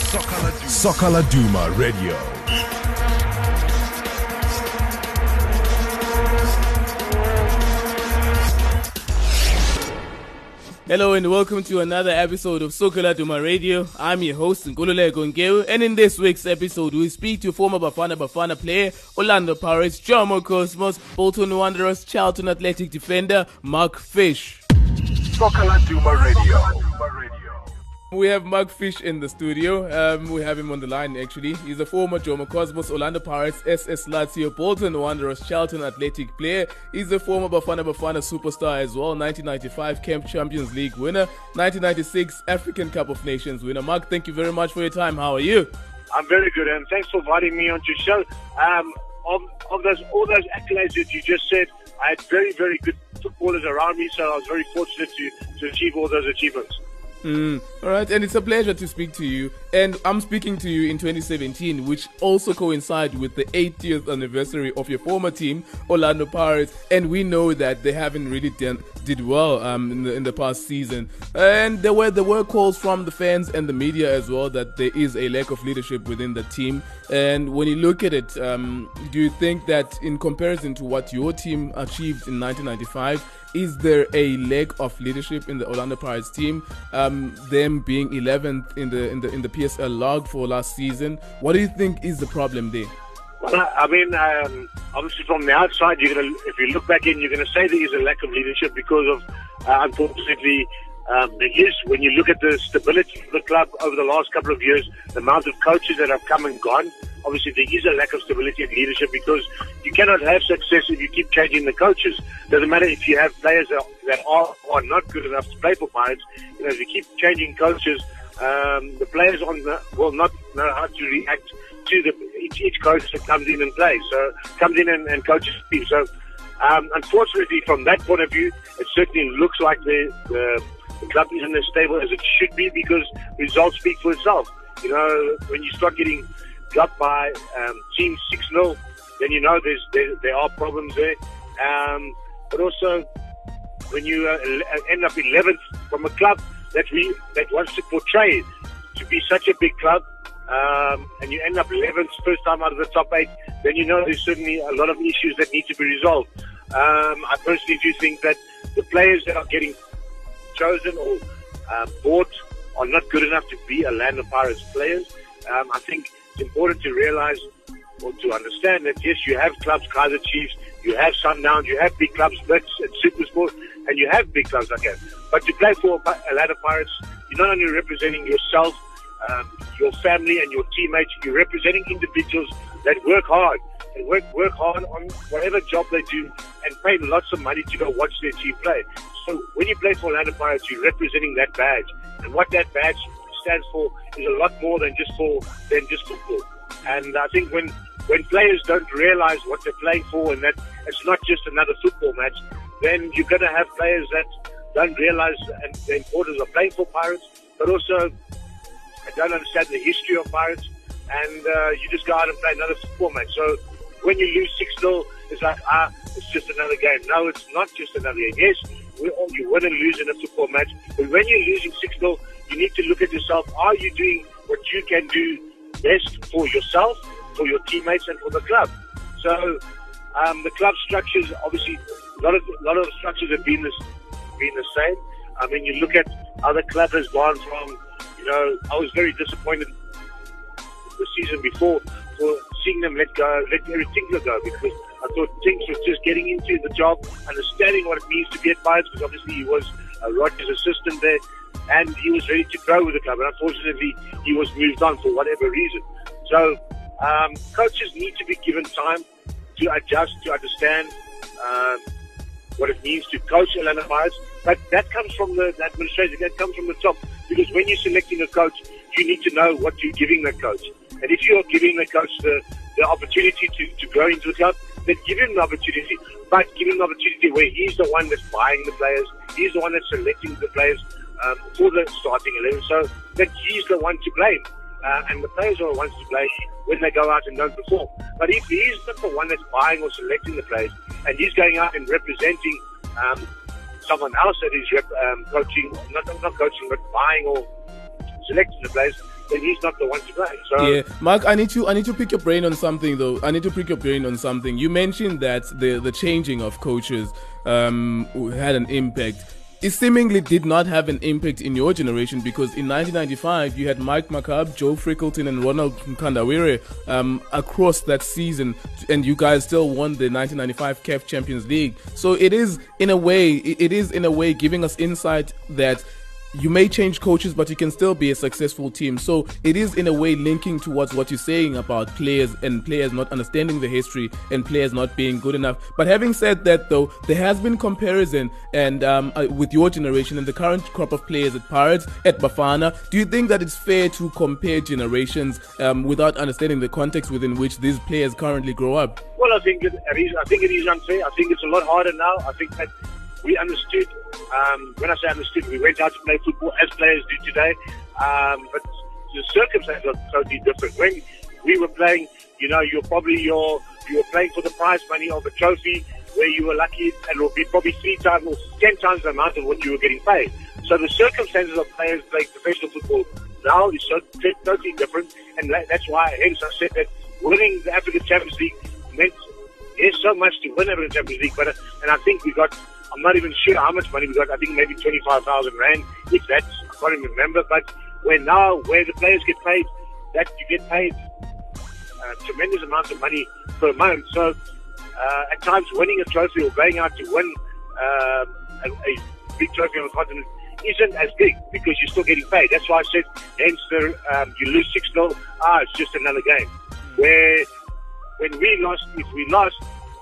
Soccer Laduma Radio. Hello and welcome to another episode of Soccer Laduma Radio. I'm your host, Nkululeko Nkewu, and in this week's episode, we speak to former Bafana player, Orlando Pirates, Jomo Cosmos, Bolton Wanderers, Charlton Athletic defender, Mark Fish. Soccer Laduma Radio. We have Mark Fish in the studio. We have him on the line actually. He's a former Jomo Cosmos, Orlando Pirates, SS Lazio, Bolton Wanderers, Charlton Athletic player. He's a former Bafana superstar as well. 1995 Camp Champions League winner. 1996 African Cup of Nations winner. Mark, thank you very much for your time. How are you? I'm very good, and thanks for inviting me onto your show. Of all those accolades that you just said, I had very, very good footballers around me, so I was very fortunate to achieve all those achievements. All right, and it's a pleasure to speak to you. And I'm speaking to you in 2017, which also coincides with the 80th anniversary of your former team, Orlando Pirates. And we know that they haven't really did well in the past season. And there were calls from the fans and the media as well that there is a lack of leadership within the team. And when you look at it, do you think that in comparison to what your team achieved in 1995, is there a lack of leadership in the Orlando Pirates team? Them being 11th in the PSL log for last season. What do you think is the problem there? Well, I mean, obviously from the outside, if you look back in, you're going to say there is a lack of leadership because of, unfortunately, there is, when you look at the stability of the club over the last couple of years, the amount of coaches that have come and gone, obviously there is a lack of stability and leadership because you cannot have success if you keep changing the coaches. Doesn't matter if you have players that are not good enough to play for Pirates. You know, if you keep changing coaches, the players will not know how to react to each coach that comes in and plays. So comes in and coaches the team. So unfortunately, from that point of view, it certainly looks like the club isn't as stable as it should be because results speak for itself. You know, when you start getting got by teams 6-0, then you know there are problems there. But also, when you end up 11th from a club that wants to portray to be such a big club, and you end up 11th first time out of the top 8, then you know there's certainly a lot of issues that need to be resolved. I personally do think that the players that are getting chosen or bought are not good enough to be Orlando Pirates players. I think it's important to realize or to understand that yes, you have clubs, Kaizer Chiefs, you have Sundowns, you have big clubs, Blitz and Supersport, and you have big clubs like that. But to play for Orlando Pirates, you're not only representing yourself, your family and your teammates, you're representing individuals that work hard and work hard on whatever job they do and pay lots of money to go watch their team play. So when you play for Orlando Pirates, you're representing that badge. And what that badge stands for is a lot more than just football. And I think when players don't realize what they're playing for and that it's not just another football match, then you're going to have players that don't realize the importance of playing for Pirates, but also don't understand the history of Pirates, and you just go out and play another football match. So when you lose 6-0, it's like, it's just another game. No, it's not just another game. Yes, you win and lose in a football match, but when you're losing 6-0, you need to look at yourself. Are you doing what you can do best for yourself, for your teammates, and for the club? So the club structures, obviously, a lot of the structures have been the same. I mean, you look at how the club has gone from, you know, I was very disappointed the season before for seeing them let Eric Tinkler go, because I thought Tinks was just getting into the job, understanding what it means to be at Pirates, because obviously he was Rodgers' assistant there, and he was ready to grow with the club. And unfortunately, he was moved on for whatever reason. So coaches need to be given time to adjust, to understand what it means to coach Orlando Pirates. But that comes from the administration, that comes from the top. Because when you're selecting a coach, you need to know what you're giving the coach. And if you're giving the coach the opportunity to grow into the club, then give him the opportunity. But give him the opportunity where he's the one that's buying the players, he's the one that's selecting the players for the starting 11, so that he's the one to blame. And the players are the ones to blame when they go out and don't perform. But if he's not the one that's buying or selecting the players, and he's going out and representing someone else that is coaching, not coaching, but buying or selecting the players, then he's not the one to play. So yeah, Mark, I need to pick your brain on something though. I need to pick your brain on something. You mentioned that the changing of coaches had an impact. It seemingly did not have an impact in your generation, because in 1995 you had Mike McCabe, Joe Frickleton and Ronald Nkandawire across that season, and you guys still won the 1995 CAF Champions League. So it is in a way giving us insight that you may change coaches, but you can still be a successful team. So it is in a way linking towards what you're saying about players and players not understanding the history and players not being good enough. But having said that, though, there has been comparison and with your generation and the current crop of players at Pirates, at Bafana. Do you think that it's fair to compare generations without understanding the context within which these players currently grow up? Well, I think it is unfair. I think it's a lot harder now. I think that we understood. When I say understood, we went out to play football as players do today. But the circumstances are totally different. When we were playing, you were playing for the prize money of a trophy, where you were lucky, and it would be probably 3 times or 10 times the amount of what you were getting paid. So the circumstances of players playing professional football now is totally different, and that's why, hence, I said that winning the African Champions League meant there's so much to win the African Champions League, and I think we got. I'm not even sure how much money we got. I think maybe 25,000 rand, if that's, I can't even remember. But where the players get paid, that you get paid tremendous amounts of money per month. So at times winning a trophy or going out to win a big trophy on the continent isn't as big, because you're still getting paid. That's why I said, hence you lose 6-0, it's just another game. Where when if we lost,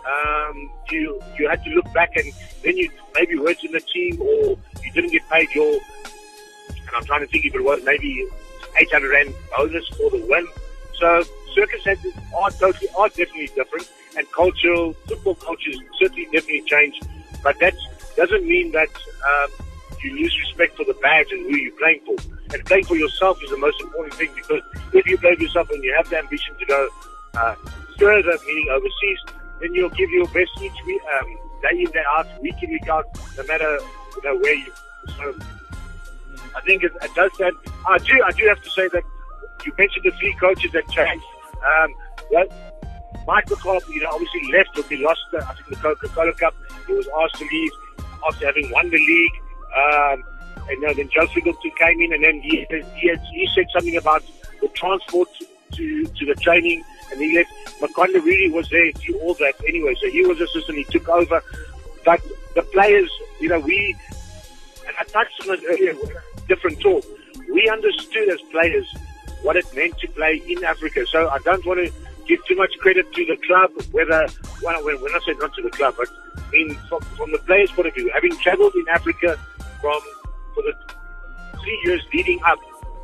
you had to look back, and then you maybe weren't in the team, or you didn't get paid and I'm trying to think if it was maybe 800 rand bonus for the win. So circumstances are definitely different, and football cultures certainly definitely change, but that doesn't mean that you lose respect for the badge and who you're playing for. And playing for yourself is the most important thing, because if you play for yourself and you have the ambition to go further, meaning overseas, then you'll give your best each week, day in, day out, week in, week out, no matter where you. So I think it does that. I do have to say that you mentioned the 3 coaches that changed. Mike McCabe, obviously left when we lost I think the Coca-Cola Cup. He was asked to leave after having won the league. And then Joe Frickleton came in, and then he said something about the transport to the training, and he left. Makonda really was there to do all that anyway, so he was assistant, he took over. But the players, and I touched on it earlier, different talk. We understood as players what it meant to play in Africa, so I don't want to give too much credit to the club, when I say not to the club, but from the players' point of view, having travelled in Africa for the 3 years leading up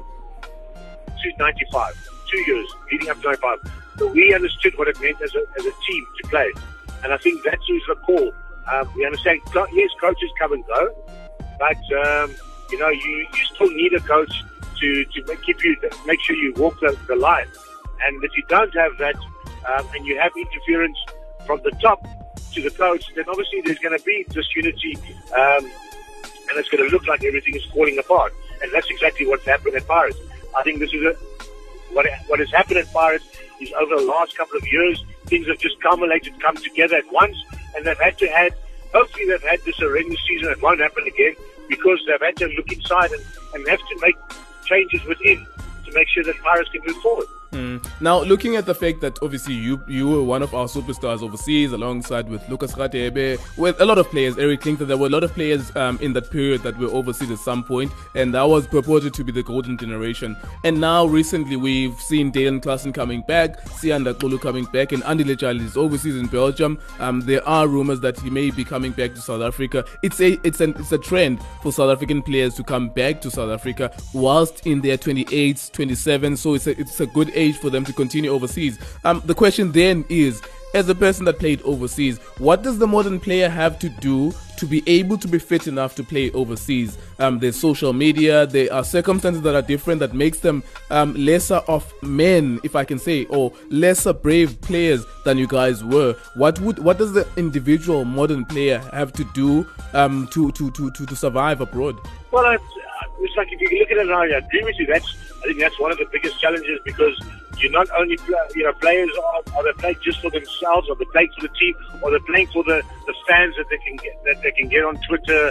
to 95, 2 years leading up to 95. So we understood what it meant as a team to play, and I think that was the call. We understand, yes, coaches come and go, but you still need a coach to make sure you walk the line. And if you don't have that, and you have interference from the top to the coach, then obviously there's going to be disunity, and it's going to look like everything is falling apart. And that's exactly what's happened at Pirates. I think this is what has happened at Pirates is over the last couple of years, things have just come together at once, and hopefully they've had this horrendous season. It won't happen again, because they've had to look inside and have to make changes within to make sure that Pirates can move forward. Now, looking at the fact that obviously you were one of our superstars overseas, alongside with Lucas Radebe, with a lot of players, Eric Clinton, there were a lot of players in that period that were overseas at some point, and that was purported to be the golden generation. And now recently we've seen Dalen Klassen coming back, Sianda Kulu coming back, and Andy Lejali is overseas in Belgium. There are rumors that he may be coming back to South Africa. It's a trend for South African players to come back to South Africa whilst in their 28s, 27s, so it's a good age for them to continue overseas. The question then is, as a person that played overseas, what does the modern player have to do to be able to be fit enough to play overseas? There's social media, there are circumstances that are different that makes them lesser of men, if I can say, or lesser brave players than you guys were. What does the individual modern player have to do to survive abroad? Well, you it's like if you look at it now, I agree with you. I think that's one of the biggest challenges because you not only players are they playing just for themselves, or they're playing for the team, or they're playing for the fans that they can get on Twitter,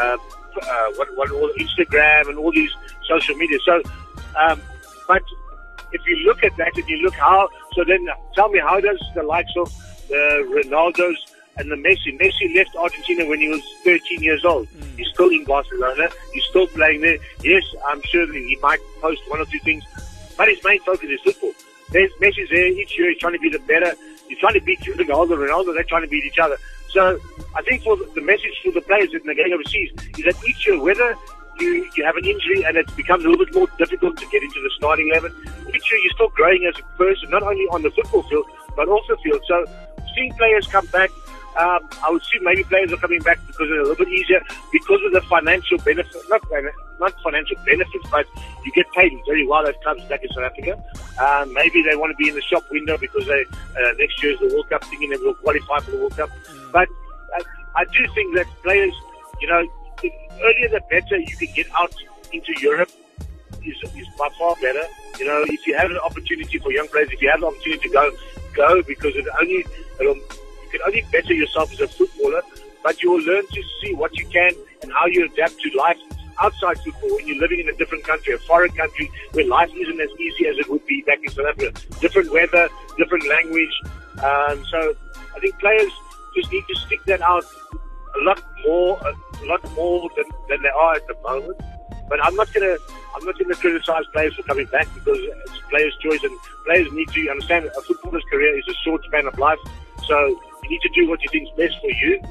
all Instagram and all these social media. So, but if you look at that and you look then tell me, how does the likes of the Ronaldos and the Messi left Argentina when he was 13 years old. He's still in Barcelona. He's still playing there. Yes, I'm sure that he might post one or two things, but his main focus is football. Messi's there each year. He's trying to be the better. He's trying to beat Ronaldo. They're trying to beat each other. So I think for the message for the players that are going overseas is that each year, whether you have an injury and it becomes a little bit more difficult to get into the starting 11, each year you're still growing as a person, not only on the football field, but also field. So seeing players come back, I would see maybe players are coming back because it's a little bit easier because of the financial benefits, not financial benefits, but you get paid very well at clubs back in South Africa. Maybe they want to be in the shop window because next year is the World Cup thing and they will qualify for the World Cup. But I do think that players, the earlier the better you can get out into Europe is by far better. If you have an opportunity for young players, if you have the opportunity to go because you can only better yourself as a footballer, but you will learn to see what you can and how you adapt to life outside football when you're living in a different country, a foreign country, where life isn't as easy as it would be back in South Africa. Different weather, different language. So I think players just need to stick that out a lot more than they are at the moment. But I'm not gonna criticize players for coming back because it's players' choice, and players need to understand that a footballer's career is a short span of life. So you need to do what you think is best for you.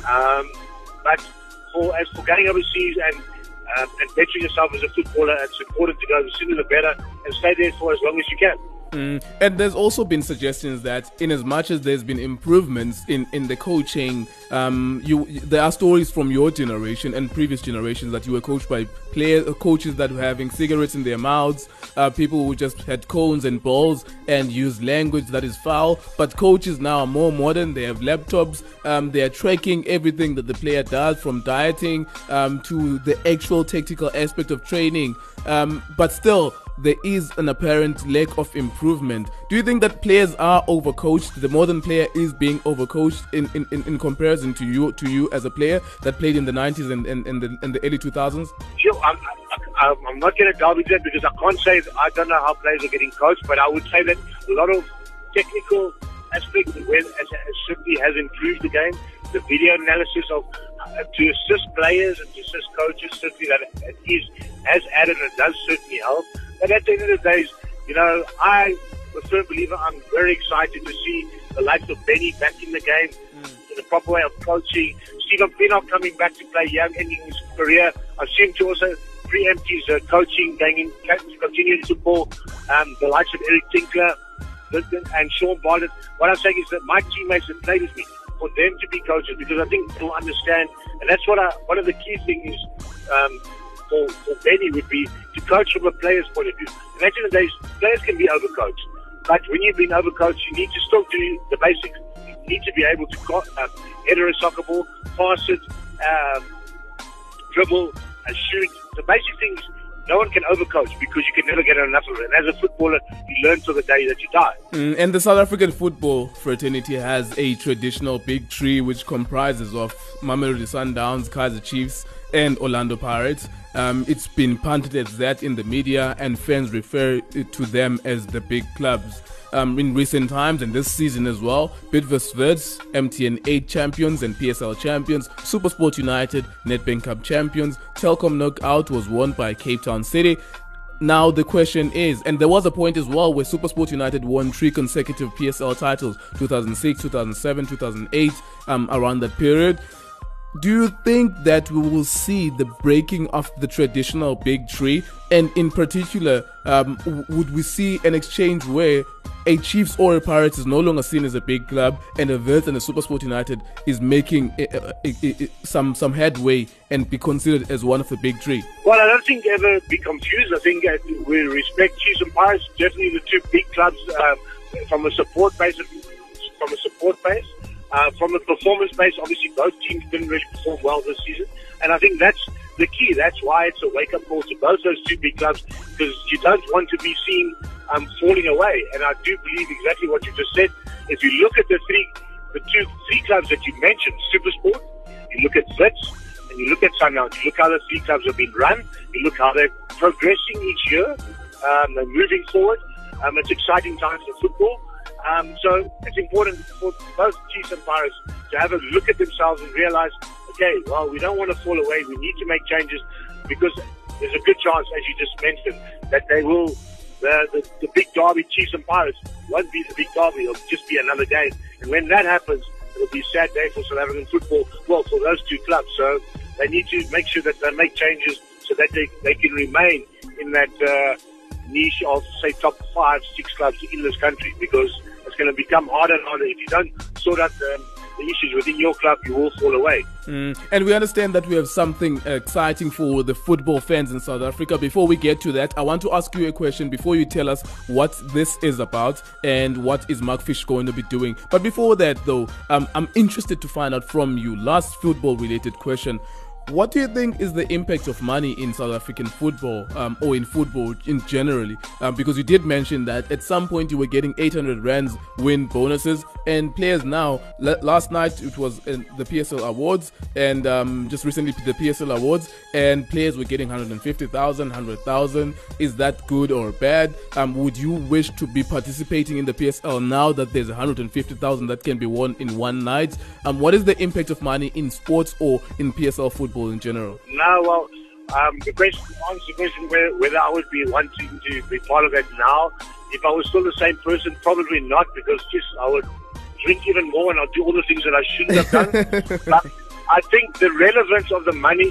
But as for going overseas and bettering yourself as a footballer, it's important to go the sooner the better and stay there for as long as you can. And there's also been suggestions that in as much as there's been improvements in the coaching, there are stories from your generation and previous generations that you were coached by coaches that were having cigarettes in their mouths, people who just had cones and balls and used language that is foul. But coaches now are more modern. They have laptops. They are tracking everything that the player does, from dieting to the actual technical aspect of training. But still, there is an apparent lack of improvement. Do you think that players are overcoached? The modern player is being overcoached in comparison to you as a player that played in the 90s and the early 2000s? Sure, I'm not going to delve into that because I can't say I don't know how players are getting coached, but I would say that a lot of technical aspects certainly has improved the game. The video analysis to assist players and to assist coaches, certainly that has added and does certainly help. But at the end of the day, I'm a firm believer. I'm very excited to see the likes of Benny back in the game, in the proper way of coaching. Stephen Pienaar coming back to play young, ending his career. I've seen to also preempt his coaching, continuing to football. The likes of Eric Tinkler and Sean Bartlett. What I'm saying is that my teammates that played with me, for them to be coaches, because I think they'll understand, and that's one of the key things for Benny would be to coach from a player's point of view. And at the end of the day, players can be overcoached, but when you've been overcoached, you need to still do the basics. You need to be able to header a soccer ball, pass it, dribble, and shoot. The basic things no one can overcoach because you can never get enough of it. And as a footballer, you learn till the day that you die. And the South African football fraternity has a traditional big tree which comprises of Mamelodi Sundowns, Kaizer Chiefs, and Orlando Pirates. It's been punted as that in the media, and fans refer to them as the big clubs. In recent times, and this season as well, Bidvest Wits, MTN 8 champions and PSL champions, SuperSport United, Nedbank Cup champions, Telkom Knockout was won by Cape Town City. Now the question is, and there was a point as well where SuperSport United won 3 consecutive PSL titles, 2006, 2007, 2008, around that period. Do you think that we will see the breaking of the traditional big tree? And in particular, would we see an exchange where a Chiefs or a Pirates is no longer seen as a big club, and a Wits and a SuperSport United is making some headway and be considered as one of the big three? Well, I don't think ever be confused. I think we respect Chiefs and Pirates, definitely the two big clubs from a support base. From a performance base, obviously both teams didn't really perform well this season, and I think that's the key. hopefully that's why it's a wake-up call to both those two big clubs, because you don't want to be seen falling away. And I do believe exactly what you just said. If you look at the three clubs that you mentioned, SuperSport, you look at Wits, and you look at Sundowns, you look how the three clubs have been run, you look how they're progressing each year, they're moving forward. It's exciting times for football. So it's important for both Chiefs and Pirates to have a look at themselves and realize, okay, well, we don't want to fall away. We need to make changes, because there's a good chance, as you just mentioned, that they will, the big derby, Chiefs and Pirates, won't be the big derby. It'll just be another game. And when that happens, it'll be a sad day for South African football, well, for those two clubs. So they need to make sure that they make changes so that they can remain in that niche of, say, top 5, 6 clubs in this country, because it's going to become harder and harder. If you don't sort out the issues within your club, you will fall away. And we understand that we have something exciting for the football fans in South Africa. Before we get to that, I want to ask you a question before you tell us what this is about and what is Mark Fish going to be doing. But before that, though, I'm interested to find out from you, last football-related question. What do you think is the impact of money in South African football, or in football in generally? Because you did mention that at some point you were getting 800 rands win bonuses, and players now, last night it was in the PSL Awards, and just recently the PSL Awards, and players were getting 150,000, 100,000. Is that good or bad? Would you wish to be participating in the PSL now that there's 150,000 that can be won in one night? What is the impact of money in sports or in PSL football in general? No, well, the question, answer the question whether I would be wanting to be part of that now. If I was still the same person, probably not, because just I would drink even more and I'll do all the things that I shouldn't have done. But I think the relevance of the money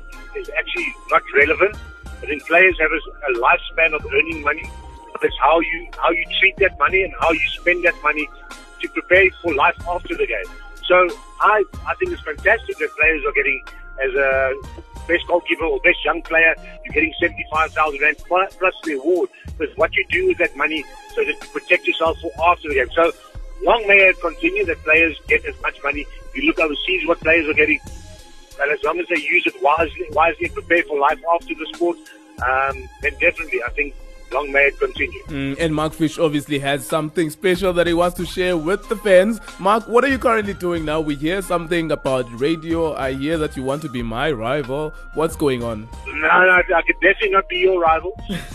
is actually not relevant. I think players have a lifespan of earning money. It's how you treat that money and how you spend that money to prepare for life after the game. So I think it's fantastic that players are getting, as a best goalkeeper or best young player, you're getting 75,000 rand plus the award. But what you do with that money so that you protect yourself for after the game. So long may it continue that players get as much money. If you look overseas what players are getting, and as long as they use it wisely and prepare for life after the sport, then definitely I think long may it continue. And Mark Fish obviously has something special that he wants to share with the fans. Mark, what are you currently doing now? We hear something about radio. I hear that you want to be my rival. What's going on? No, I could definitely not be your rival.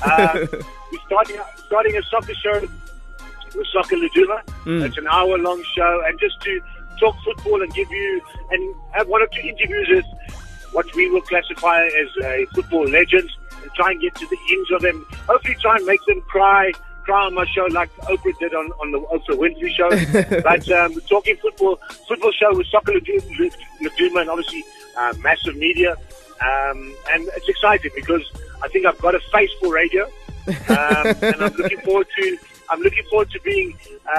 We're starting a soccer show with Soccer Laduma. It's an hour-long show, and just to talk football and give you, and have one or two interviews with what we will classify as football legends, and try and get to the ends of them. Hopefully try and make them cry on my show like Oprah did on the Oprah Winfrey show. But talking football show with Soccer Laduma, and obviously massive media. And it's exciting because I think I've got a face for radio. And I'm looking forward to being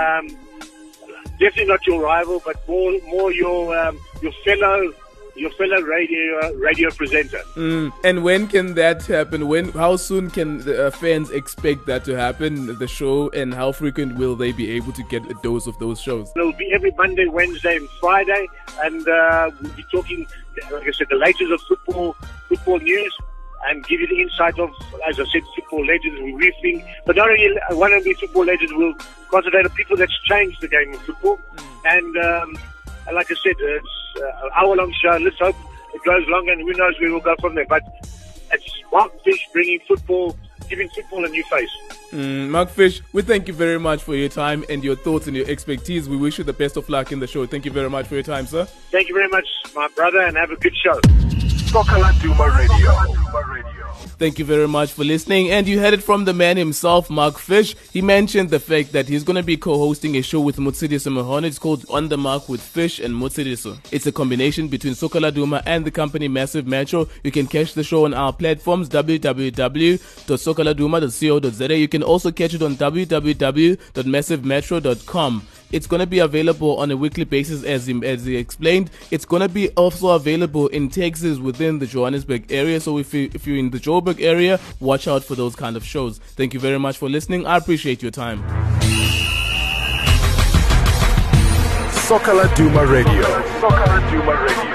definitely not your rival, but more your fellow radio presenter. And when can that happen? How soon can the fans expect that to happen, the show, and how frequent will they be able to get a dose of those shows? It'll be every Monday, Wednesday, and Friday, and we'll be talking, like I said, the latest of football news, and give you the insight of, as I said, football legends. We think, but not only one of the football legends, will concentrate on people that's changed the game of football, and like I said, it's an hour-long show. Let's hope it goes longer, and who knows where we'll go from there. But it's Mark Fish bringing football, giving football a new face. Mark Fish, we thank you very much for your time and your thoughts and your expertise. We wish you the best of luck in the show. Thank you very much for your time, sir. Thank you very much, my brother, and have a good show. Soccer Laduma Radio. Thank you very much for listening. And you heard it from the man himself, Mark Fish. He mentioned the fact that he's going to be co-hosting a show with Mutsidiso Mahone. It's called On The Mark with Fish and Mutsidiso. It's a combination between Soccer Laduma and the company Massive Metro. You can catch the show on our platforms, www.soccerladuma.co.za. You can also catch it on www.massivemetro.com. It's going to be available on a weekly basis, as he explained. It's going to be also available in Texas within the Johannesburg area. So if you're in the Joburg area, watch out for those kind of shows. Thank you very much for listening. I appreciate your time. Soccer Laduma Radio. Soccer Laduma Radio.